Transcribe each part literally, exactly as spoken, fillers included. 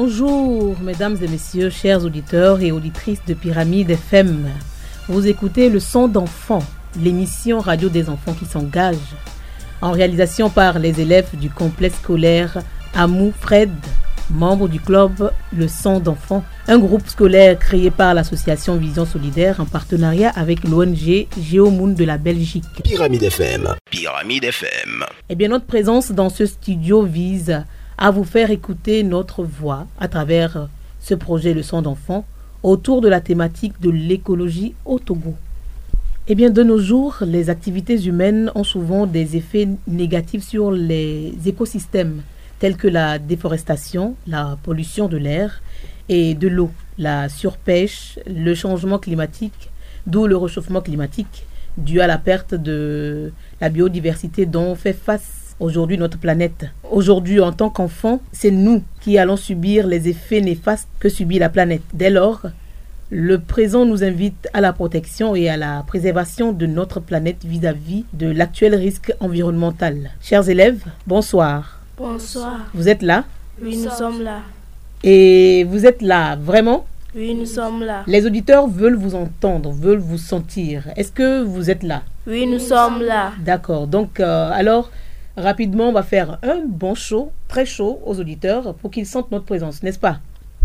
Bonjour, mesdames et messieurs, chers auditeurs et auditrices de Pyramide F M. Vous écoutez Le Son d'Enfants, l'émission radio des enfants qui s'engagent, en réalisation par les élèves du complexe scolaire Amou Fred, membre du club Le Son d'Enfants, un groupe scolaire créé par l'association Vision Solidaire en partenariat avec l'O N G Géomoon de la Belgique. Pyramide F M. Pyramide F M. Eh bien, notre présence dans ce studio vise à vous faire écouter notre voix à travers ce projet Le Son d'Enfants autour de la thématique de l'écologie au Togo. Eh bien, de nos jours, les activités humaines ont souvent des effets négatifs sur les écosystèmes, tels que la déforestation, la pollution de l'air et de l'eau, la surpêche, le changement climatique, d'où le réchauffement climatique, dû à la perte de la biodiversité dont fait face aujourd'hui notre planète. Aujourd'hui, en tant qu'enfants, c'est nous qui allons subir les effets néfastes que subit la planète. Dès lors, le présent nous invite à la protection et à la préservation de notre planète vis-à-vis de l'actuel risque environnemental. Chers élèves, bonsoir. Bonsoir. Vous êtes là? Oui, nous sommes là. Et vous êtes là, vraiment? Oui, nous sommes là. Les auditeurs veulent vous entendre, veulent vous sentir. Est-ce que vous êtes là? Oui, nous sommes là. D'accord. Donc, euh, alors, rapidement, on va faire un bon show, très chaud aux auditeurs pour qu'ils sentent notre présence, n'est-ce pas?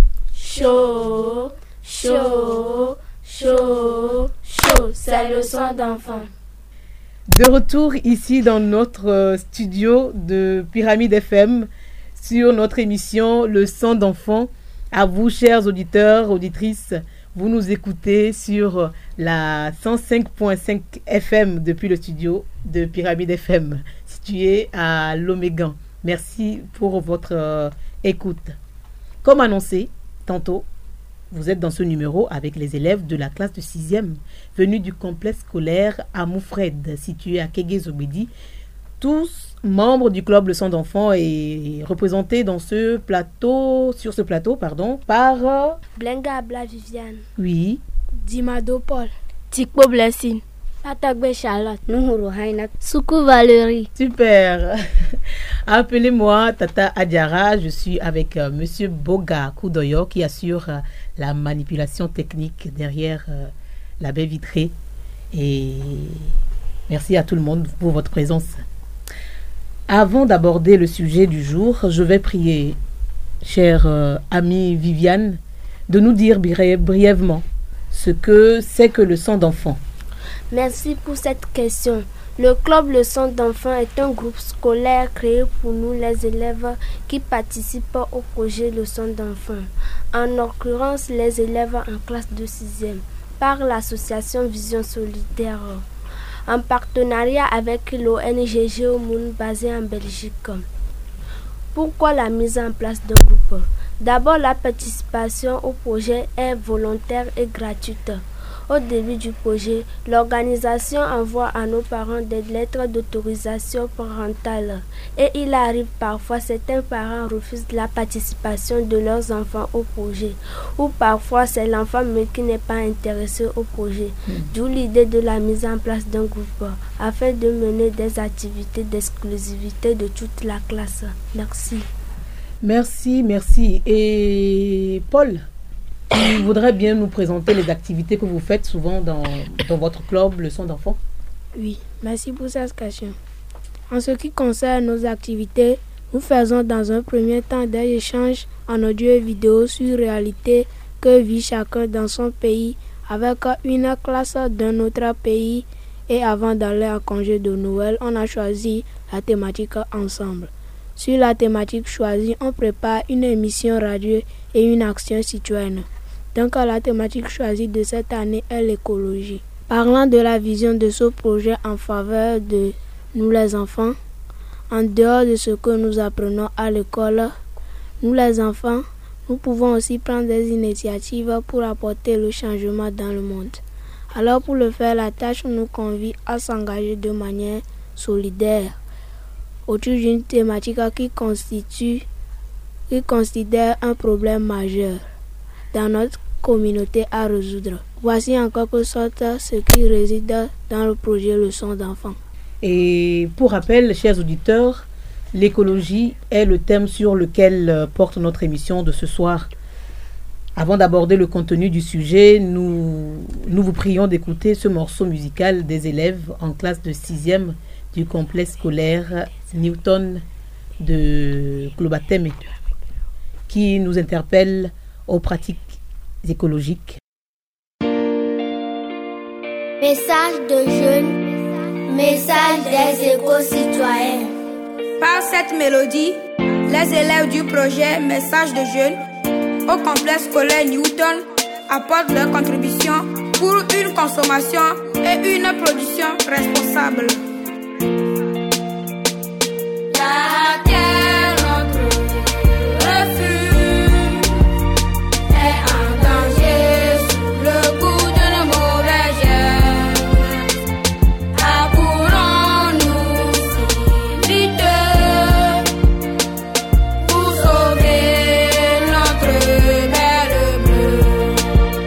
Chaud, chaud, chaud, chaud, c'est le son d'enfant. De retour ici dans notre euh, studio de Pyramide F M sur notre émission Le Son d'Enfant. À vous, chers auditeurs, auditrices, vous nous écoutez sur la cent cinq point cinq F M depuis le studio de Pyramide F M, situé à Lomégan. Merci pour votre euh, écoute. Comme annoncé tantôt, vous êtes dans ce numéro avec les élèves de la classe de sixième, venus du complexe scolaire Amou Fred, situé à Kégué-Zobedi, tous membres du club Le Son d'Enfants et représentés dans ce plateau, sur ce plateau, pardon, par... Euh... Blenga Abla Viviane. Oui. Dimado Paul. Tikpo Blessing. Atagbe Charlotte. Nuhuru Hainat. Soukou Valérie. Super. Appelez-moi Tata Adiara. Je suis avec euh, Monsieur Boga Koudoyo qui assure euh, la manipulation technique derrière euh, la baie vitrée. Et merci à tout le monde pour votre présence. Avant d'aborder le sujet du jour, je vais prier, chère euh, amie Viviane, de nous dire bri- brièvement ce que c'est que le son d'enfant. Merci pour cette question. Le club Le Son d'Enfants est un groupe scolaire créé pour nous les élèves qui participent au projet Le Son d'Enfants. En l'occurrence, les élèves en classe de sixième par l'association Vision Solidaire, en partenariat avec l'O N G Géomoon basée en Belgique. Pourquoi la mise en place d'un groupe? D'abord, la participation au projet est volontaire et gratuite. Au début du projet, l'organisation envoie à nos parents des lettres d'autorisation parentale. Et il arrive parfois certains parents refusent la participation de leurs enfants au projet. Ou parfois c'est l'enfant mais qui n'est pas intéressé au projet. Mmh. D'où l'idée de la mise en place d'un groupe afin de mener des activités d'exclusivité de toute la classe. Merci. Merci, merci. Et Paul, tu voudrais bien nous présenter les activités que vous faites souvent dans, dans votre club Le Son d'Enfants? Oui, merci pour cette question. En ce qui concerne nos activités, nous faisons dans un premier temps des échanges en audio et vidéo sur réalité que vit chacun dans son pays avec une classe d'un autre pays, et avant d'aller en congé de Noël, on a choisi la thématique ensemble. Sur la thématique choisie, on prépare une émission radio et une action citoyenne. Donc la thématique choisie de cette année est l'écologie. Parlant de la vision de ce projet en faveur de nous les enfants, en dehors de ce que nous apprenons à l'école, nous les enfants, nous pouvons aussi prendre des initiatives pour apporter le changement dans le monde. Alors pour le faire, la tâche nous convie à s'engager de manière solidaire autour d'une thématique qui constitue, qui considère un problème majeur dans notre communauté à résoudre. Voici en quelque sorte ce qui réside dans le projet Le Son d'Enfants. Et pour rappel, chers auditeurs, L'écologie est le thème sur lequel porte notre émission de ce soir. Avant d'aborder le contenu du sujet, nous, nous vous prions d'écouter ce morceau musical des élèves en classe de sixième du complexe scolaire Newton de Klobateme, qui nous interpelle aux pratiques écologiques. Message de jeunes, message des éco-citoyens. Par cette mélodie, les élèves du projet Message de jeunes au complexe scolaire Newton apportent leur contribution pour une consommation et une production responsable. La terre, notre refuge, est en danger sous le coup de nos mauvaises herbes. Accourons-nous si vite pour sauver notre belle bleue.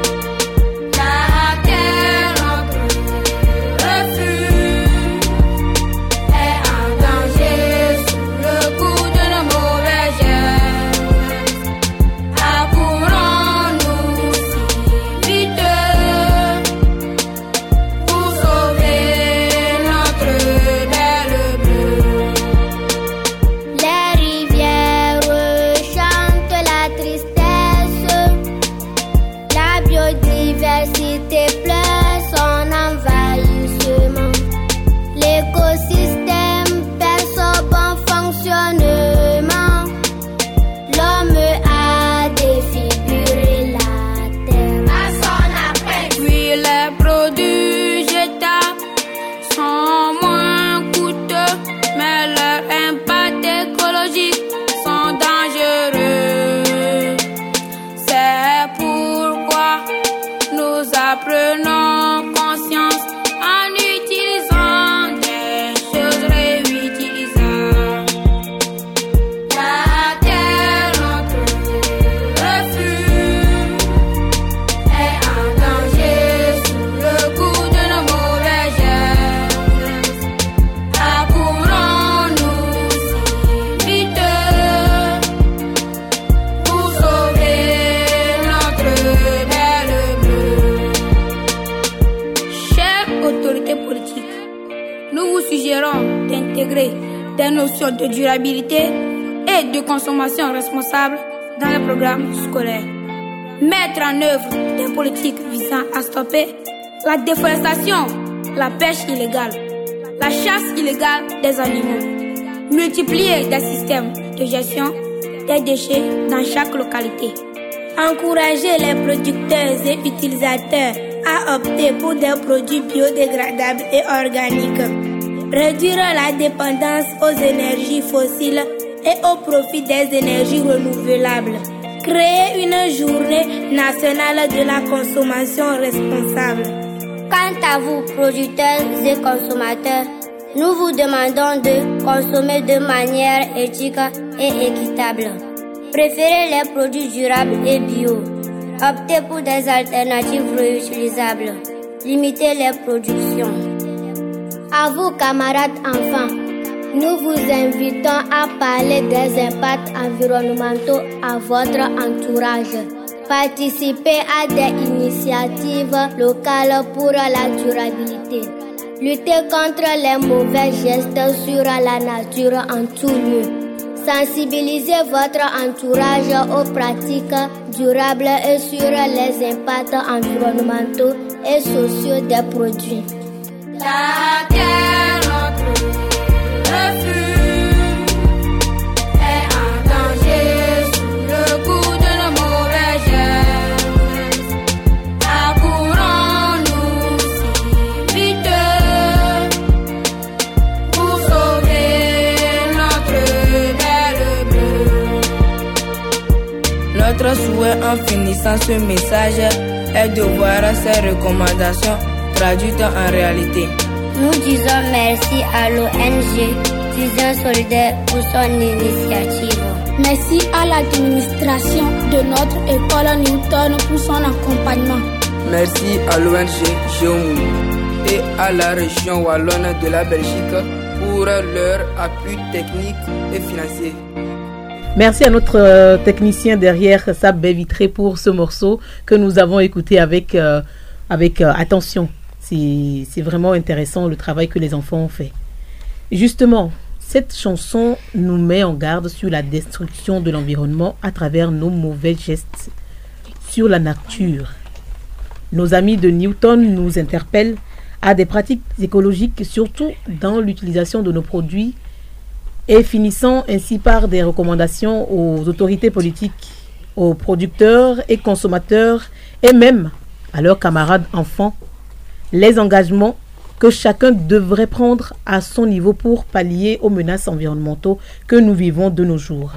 La terre, notre refuge, est en danger sous le coup de nos mauvaises herbes. Accourons-nous si vite pour sauver notre belle bleue. Les rivières chantent la tristesse, la biodiversité pleure son envahissement. L'écosystème perd son bon fonctionnement. L'homme a défiguré la terre à son appel. Puis les produits jetables sont moins coûteux, mais leur impact écologique sont dangereux. C'est pourquoi nous apprenons conscience en utilisant des choses réutilisables. La terre, notre refuge, est en danger sous le coup de nos mauvaises herbes. Accourons-nous si vite pour sauver notre belle bleue. Chères autorités politiques, nous vous suggérons d'intégrer des notions de durabilité et de consommation responsable dans les programmes scolaires. Mettre en œuvre des politiques visant à stopper la déforestation, la pêche illégale, la chasse illégale des animaux. Multiplier des systèmes de gestion des déchets dans chaque localité. Encourager les producteurs et utilisateurs à opter pour des produits biodégradables et organiques. Réduire la dépendance aux énergies fossiles et au profit des énergies renouvelables. Créer une journée nationale de la consommation responsable. Quant à vous, producteurs et consommateurs, nous vous demandons de consommer de manière éthique et équitable. Préférez les produits durables et bio. Optez pour des alternatives réutilisables. Limitez les productions. À vous, camarades enfants, nous vous invitons à parler des impacts environnementaux à votre entourage. Participez à des initiatives locales pour la durabilité. Luttez contre les mauvais gestes sur la nature en tout lieu. Sensibilisez votre entourage aux pratiques durables et sur les impacts environnementaux et sociaux des produits. La terre, notre refuge, est en danger sous le coup de nos mauvaises herbes. Accourons-nous si vite pour sauver notre belle bleue. Notre souhait en finissant ce message est de voir ces recommandations traduites en réalité. Nous disons merci à l'O N G Fusion Solidaire pour son initiative. Merci à l'administration de notre école Newton pour son accompagnement. Merci à l'O N G Géomou et à la région wallonne de la Belgique pour leur appui technique et financier. Merci à notre euh, technicien derrière sa baie vitrée pour ce morceau que nous avons écouté avec, euh, avec euh, attention. C'est, c'est vraiment intéressant le travail que les enfants ont fait. Justement, cette chanson nous met en garde sur la destruction de l'environnement à travers nos mauvais gestes sur la nature. Nos amis de Newton nous interpellent à des pratiques écologiques, surtout dans l'utilisation de nos produits, et finissant ainsi par des recommandations aux autorités politiques, aux producteurs et consommateurs, et même à leurs camarades enfants, les engagements que chacun devrait prendre à son niveau pour pallier aux menaces environnementales que nous vivons de nos jours.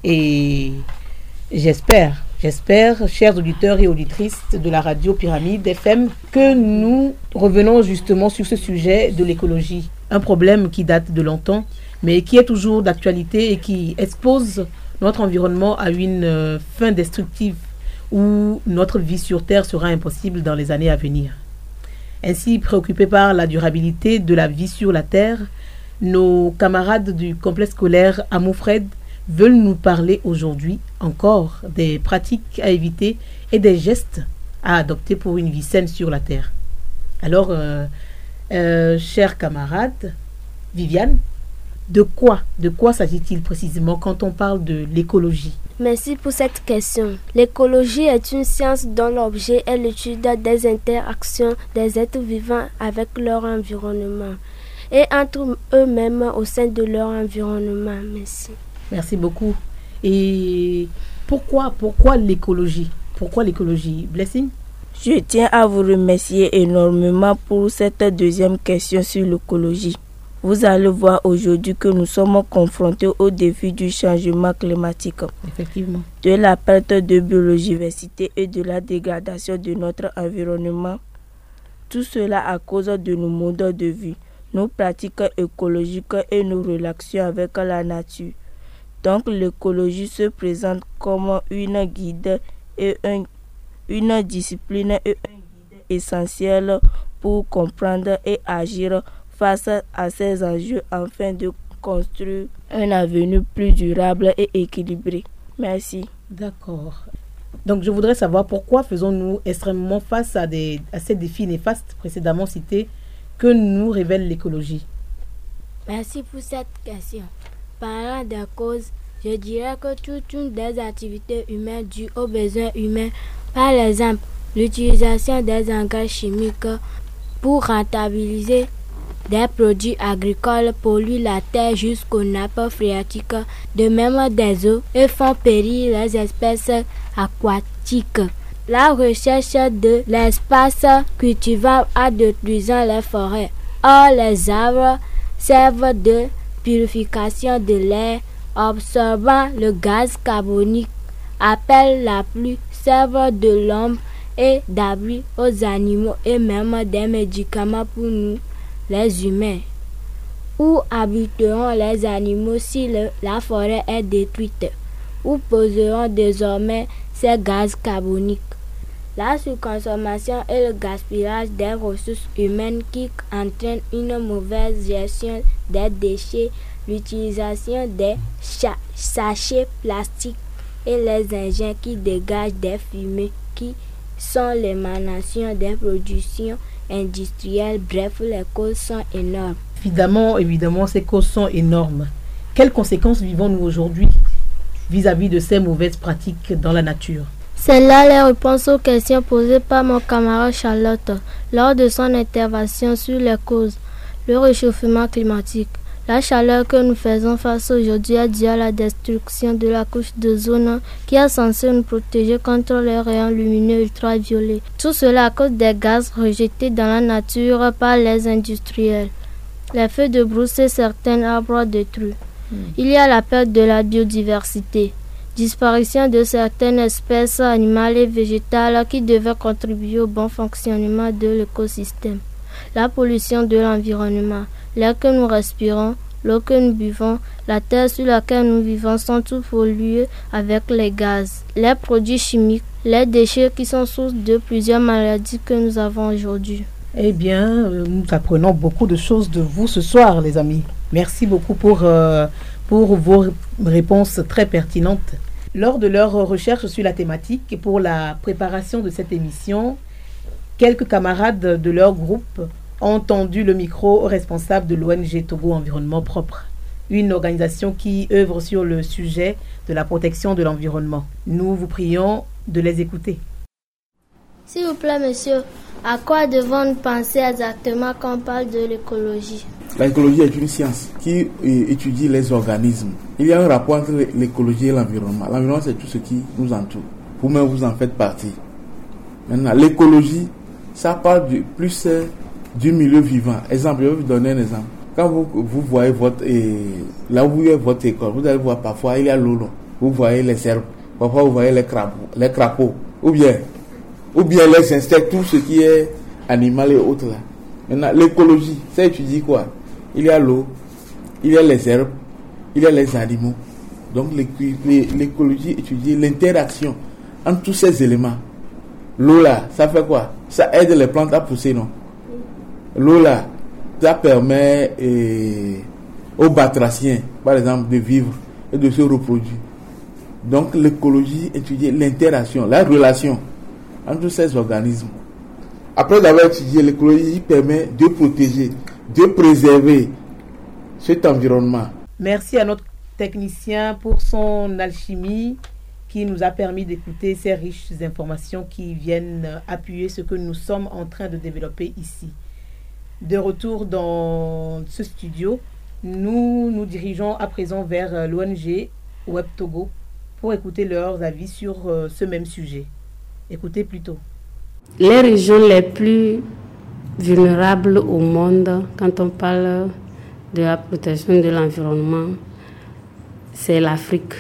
Et j'espère, j'espère, chers auditeurs et auditrices de la radio Pyramide F M, que nous revenons justement sur ce sujet de l'écologie. Un problème qui date de longtemps, mais qui est toujours d'actualité et qui expose notre environnement à une euh, fin destructive où notre vie sur Terre sera impossible dans les années à venir. Ainsi, préoccupés par la durabilité de la vie sur la Terre, nos camarades du complexe scolaire Amoufred veulent nous parler aujourd'hui encore des pratiques à éviter et des gestes à adopter pour une vie saine sur la Terre. Alors, euh, euh, chers camarades, Viviane, de quoi, de quoi s'agit-il précisément quand on parle de l'écologie? Merci pour cette question. L'écologie est une science dont l'objet est l'étude des interactions des êtres vivants avec leur environnement et entre eux-mêmes au sein de leur environnement. Merci. Merci beaucoup. Et pourquoi, pourquoi l'écologie? Pourquoi l'écologie? Blessing? Je tiens à vous remercier énormément pour cette deuxième question sur l'écologie. Vous allez voir aujourd'hui que nous sommes confrontés au défi du changement climatique, effectivement, de la perte de biodiversité et de la dégradation de notre environnement. Tout cela à cause de nos modes de vie, nos pratiques écologiques et nos relations avec la nature. Donc l'écologie se présente comme une guide et un, une discipline et un guide essentiel pour comprendre et agir face à ces enjeux afin de construire un avenir plus durable et équilibré. Merci. D'accord. Donc je voudrais savoir pourquoi faisons-nous extrêmement face à, des, à ces défis néfastes précédemment cités que nous révèle l'écologie? Merci pour cette question. Parlant des causes, je dirais que toute une des activités humaines dues aux besoins humains, par exemple l'utilisation des engrais chimiques pour rentabiliser des produits agricoles polluent la terre jusqu'aux nappes phréatiques, de même des eaux, et font périr les espèces aquatiques. La recherche de l'espace cultivable en détruisant les forêts. Or, les arbres servent de purification de l'air, absorbant le gaz carbonique, appellent la pluie, servent de l'ombre et d'abri aux animaux et même des médicaments pour nous, les humains. Où habiteront les animaux si le, la forêt est détruite? Où poseront désormais ces gaz carboniques? La surconsommation et le gaspillage des ressources humaines qui entraînent une mauvaise gestion des déchets, l'utilisation des cha- sachets plastiques et les engins qui dégagent des fumées qui sont l'émanation des productions industrielles. Bref, les causes sont énormes. Évidemment, évidemment, ces causes sont énormes. Quelles conséquences vivons-nous aujourd'hui vis-à-vis de ces mauvaises pratiques dans la nature? C'est là les réponses aux questions posées par mon camarade Charlotte lors de son intervention sur les causes. Le réchauffement climatique. La chaleur que nous faisons face aujourd'hui est due à la destruction de la couche d'ozone qui est censée nous protéger contre les rayons lumineux ultraviolets. Tout cela à cause des gaz rejetés dans la nature par les industriels. Les feux de brousse et certains arbres détruits. Mmh. Il y a la perte de la biodiversité. Disparition de certaines espèces animales et végétales qui devaient contribuer au bon fonctionnement de l'écosystème. La pollution de l'environnement. L'air que nous respirons, l'eau que nous buvons, la terre sur laquelle nous vivons sont tous pollués avec les gaz, les produits chimiques, les déchets qui sont source de plusieurs maladies que nous avons aujourd'hui. Eh bien, nous apprenons beaucoup de choses de vous ce soir, les amis. Merci beaucoup pour, euh, pour vos réponses très pertinentes. Lors de leur recherche sur la thématique et pour la préparation de cette émission, quelques camarades de leur groupe ont tendu le micro au responsable de l'O N G Togo Environnement Propre, une organisation qui œuvre sur le sujet de la protection de l'environnement. Nous vous prions de les écouter. S'il vous plaît, monsieur, à quoi devons-nous penser exactement quand on parle de l'écologie? L'écologie est une science qui étudie les organismes. Il y a un rapport entre l'écologie et l'environnement. L'environnement, c'est tout ce qui nous entoure. Vous-même, vous en faites partie. Maintenant, l'écologie, ça parle du, plus euh, du milieu vivant. Exemple, je vais vous donner un exemple. Quand vous, vous voyez votre, et, là où est votre école, vous allez voir parfois il y a l'eau. Vous voyez les herbes. Parfois, vous voyez les crapauds. Les crapauds. Ou bien, ou bien les insectes, tout ce qui est animal et autres là. Maintenant, l'écologie, ça étudie quoi? Il y a l'eau, il y a les herbes, il y a les animaux. Donc l'écologie étudie l'interaction entre tous ces éléments. L'eau là, ça fait quoi? Ça aide les plantes à pousser, non? L'eau là, ça permet eh, aux batraciens, par exemple, de vivre et de se reproduire. Donc l'écologie étudie l'interaction, la relation entre tous ces organismes. Après avoir étudié, l'écologie permet de protéger, de préserver cet environnement. Merci à notre technicien pour son alchimie qui nous a permis d'écouter ces riches informations qui viennent appuyer ce que nous sommes en train de développer ici. De retour dans ce studio, nous nous dirigeons à présent vers l'O N G Web Togo pour écouter leurs avis sur ce même sujet. Écoutez plutôt. Les régions les plus vulnérables au monde, quand on parle de la protection de l'environnement, c'est l'Afrique.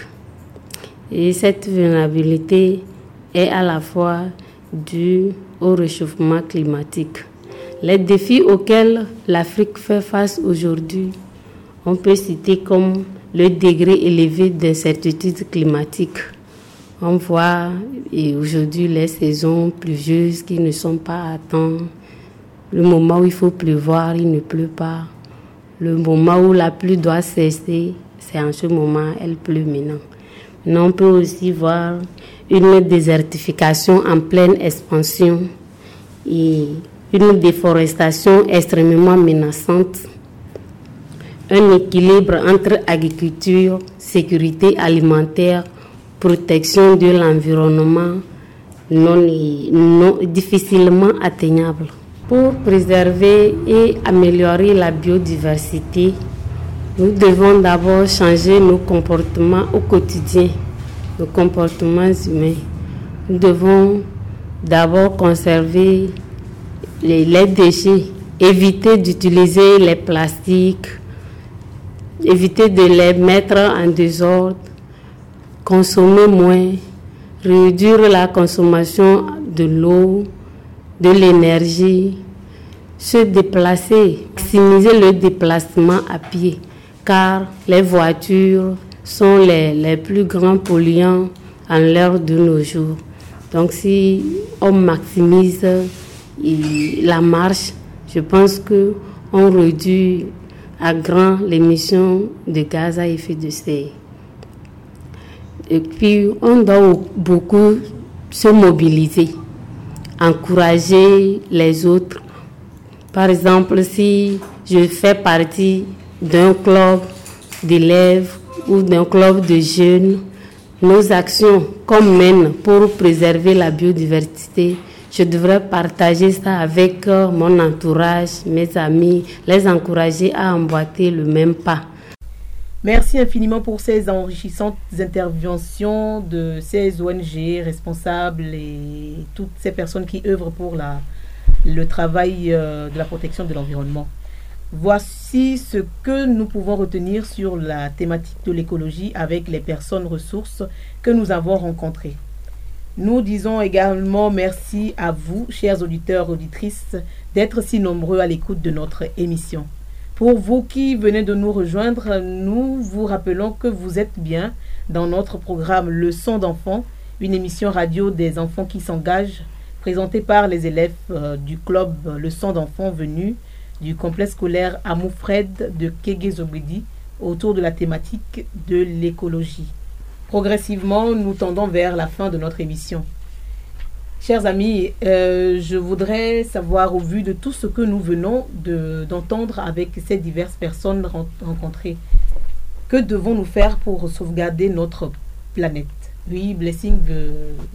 Et cette vulnérabilité est à la fois due au réchauffement climatique. Les défis auxquels l'Afrique fait face aujourd'hui, on peut citer comme le degré élevé d'incertitude climatique. On voit et aujourd'hui les saisons pluvieuses qui ne sont pas à temps. Le moment où il faut pleuvoir, il ne pleut pas. Le moment où la pluie doit cesser, c'est en ce moment elle pleut maintenant. Maintenant, on peut aussi voir une désertification en pleine expansion et une déforestation extrêmement menaçante. Un équilibre entre agriculture, sécurité alimentaire, protection de l'environnement non, non difficilement atteignable. Pour préserver et améliorer la biodiversité, nous devons d'abord changer nos comportements au quotidien, nos comportements humains. Nous devons d'abord conserver les, les déchets, éviter d'utiliser les plastiques, éviter de les mettre en désordre, consommer moins, réduire la consommation de l'eau, de l'énergie, se déplacer, maximiser le déplacement à pied, car les voitures sont les, les plus grands polluants en l'heure de nos jours. Donc si on maximise la marche, je pense qu'on réduit à grand l'émission de gaz à effet de serre. Et puis, on doit beaucoup se mobiliser, encourager les autres. Par exemple, si je fais partie d'un club d'élèves ou d'un club de jeunes, nos actions qu'on mène pour préserver la biodiversité, je devrais partager ça avec mon entourage, mes amis, les encourager à emboîter le même pas. Merci infiniment pour ces enrichissantes interventions de ces O N G responsables et toutes ces personnes qui œuvrent pour la, le travail euh, de la protection de l'environnement. Voici ce que nous pouvons retenir sur la thématique de l'écologie avec les personnes ressources que nous avons rencontrées. Nous disons également merci à vous, chers auditeurs et auditrices, d'être si nombreux à l'écoute de notre émission. Pour vous qui venez de nous rejoindre, nous vous rappelons que vous êtes bien dans notre programme Leçons d'enfants, une émission radio des enfants qui s'engagent, présenté par les élèves euh, du club Le Sang d'enfants venus du complexe scolaire Amoufred de Kégué-Zobedi autour de la thématique de l'écologie. Progressivement, nous tendons vers la fin de notre émission. Chers amis, euh, je voudrais savoir, au vu de tout ce que nous venons de, d'entendre avec ces diverses personnes rencontrées, que devons-nous faire pour sauvegarder notre planète? Oui, Blessing veut...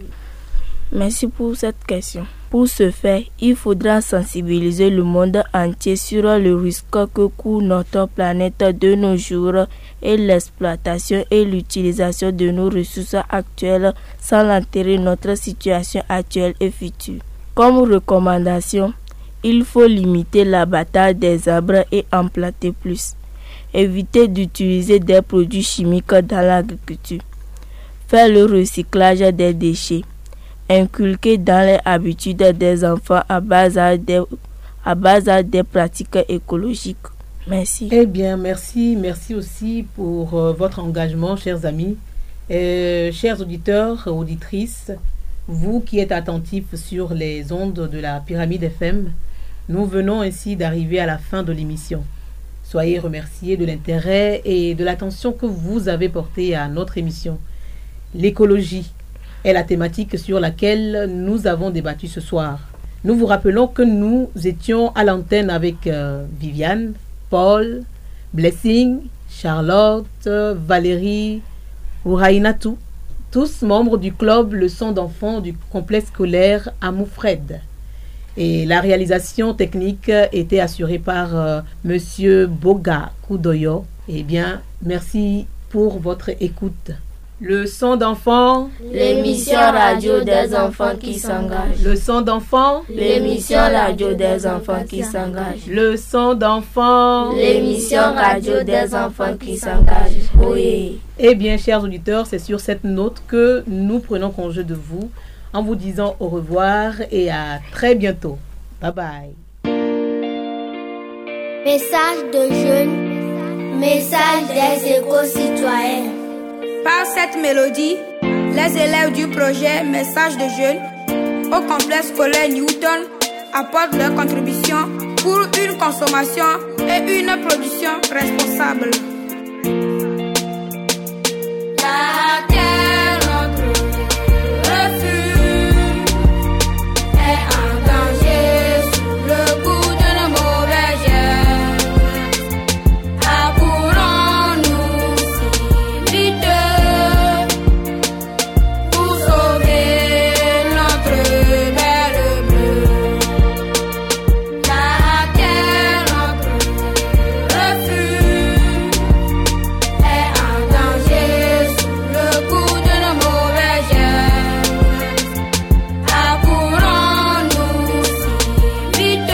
Merci pour cette question. Pour ce faire, il faudra sensibiliser le monde entier sur le risque que court notre planète de nos jours et l'exploitation et l'utilisation de nos ressources actuelles sans altérer notre situation actuelle et future. Comme recommandation, il faut limiter l'abattage des arbres et en planter plus. Éviter d'utiliser des produits chimiques dans l'agriculture. Faire le recyclage des déchets. Inculquer dans les habitudes des enfants à base des, à base des pratiques écologiques. Merci. Eh bien, merci. Merci aussi pour euh, votre engagement, chers amis. Euh, chers auditeurs, auditrices, vous qui êtes attentifs sur les ondes de la Pyramide F M, nous venons ainsi d'arriver à la fin de l'émission. Soyez remerciés de l'intérêt et de l'attention que vous avez portée à notre émission. L'écologie est la thématique sur laquelle nous avons débattu ce soir. Nous vous rappelons que nous étions à l'antenne avec euh, Viviane, Paul, Blessing, Charlotte, Valérie, Ouraïnatou, tous membres du club Le Sang d'enfants du complexe scolaire Amoufred. Et la réalisation technique était assurée par euh, Monsieur Boga Koudoyo. Eh bien, merci pour votre écoute. Le Sang d'enfants, l'émission radio des enfants qui s'engagent. Le Sang d'enfants, l'émission radio des enfants qui s'engagent. Le Sang d'enfants, l'émission radio des enfants qui s'engagent. Oui. Eh bien, chers auditeurs, c'est sur cette note que nous prenons congé de vous en vous disant au revoir et à très bientôt. Bye bye. Message de jeunes, message des éco-citoyens. Par cette mélodie, les élèves du projet Message de jeunes au complexe scolaire Newton apportent leur contribution pour une consommation et une production responsable. La terre, notre refuge, est en danger sous le coup de nos mauvais gestes. Accourons-nous si vite pour sauver notre belle bleue. La terre, notre refuge, est en danger sous le coup de nos mauvais gestes. Accourons-nous si vite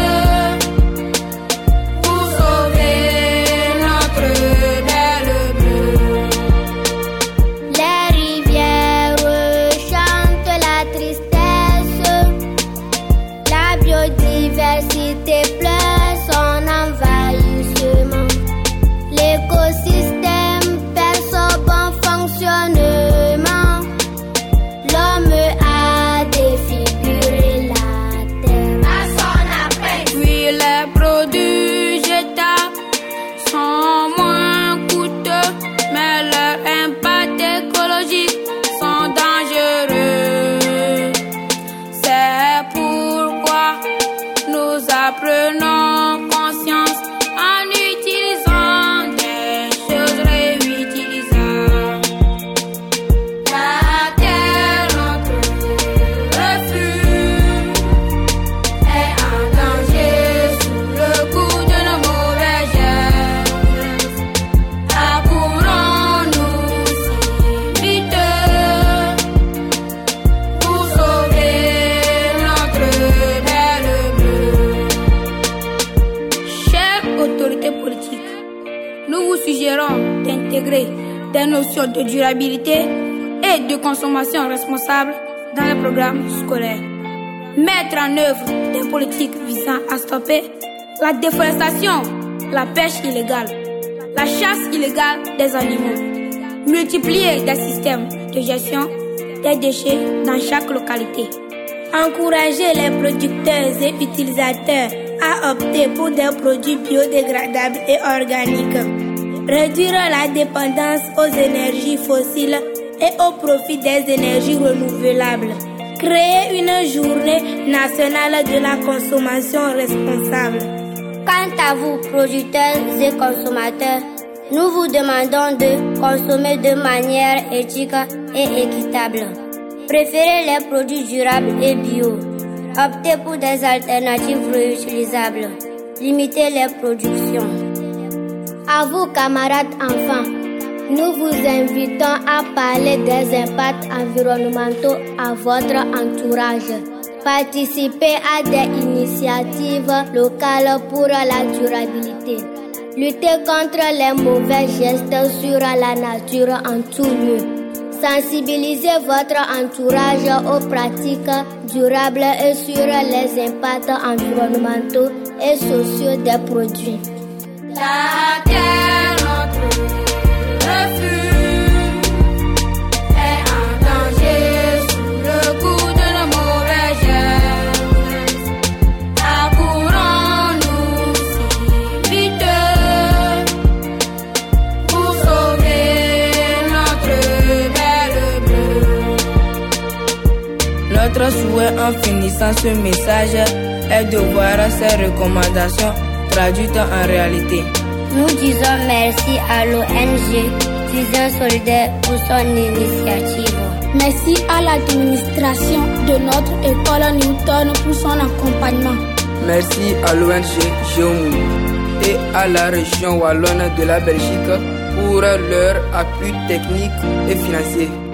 pour sauver notre belle bleue. Les rivières chantent la tristesse, la biodiversité pleure son envahissement, l'écosystème perd son bon fonctionnement, l'homme a défiguré la terre à son appel. Puis les produits jetables sont moins coûteux, mais leur impact écologique sont dangereux. C'est pourquoi nous apprenons conscience en utilisant des choses réutilisables. La terre, notre refuge, est en danger sous le coup de nos mauvais gestes. Accourons-nous si vite pour sauver notre belle bleue. Chères autorités politiques, nous vous suggérons d'intégrer des notions de durabilité et de consommation responsable dans les programmes scolaires. Mettre en œuvre des politiques visant à stopper la déforestation, la pêche illégale, la chasse illégale des animaux. Multiplier des systèmes de gestion des déchets dans chaque localité. Encourager les producteurs et utilisateurs à opter pour des produits biodégradables et organiques. Réduire la dépendance aux énergies fossiles et au profit des énergies renouvelables. Créer une journée nationale de la consommation responsable. Quant à vous, producteurs et consommateurs, nous vous demandons de consommer de manière éthique et équitable. Préférez les produits durables et bio. Optez pour des alternatives réutilisables. Limitez les productions. À vous, camarades enfants, nous vous invitons à parler des impacts environnementaux à votre entourage. Participez à des initiatives locales pour la durabilité. Luttez contre les mauvais gestes sur la nature en tout lieu. Sensibilisez votre entourage aux pratiques durables et sur les impacts environnementaux et sociaux des produits. La terre, notre refuge, est en danger sous le coup de la mauvaise gerbe. Accourons-nous si vite pour sauver notre belle bleue. Notre souhait en finissant ce message est de voir ces recommandations traduites en réalité. Nous disons merci à l'O N G Fusion Solidaire pour son initiative. Merci à l'administration de notre école Newton pour son accompagnement. Merci à l'O N G Géomou et à la région wallonne de la Belgique pour leur appui technique et financier.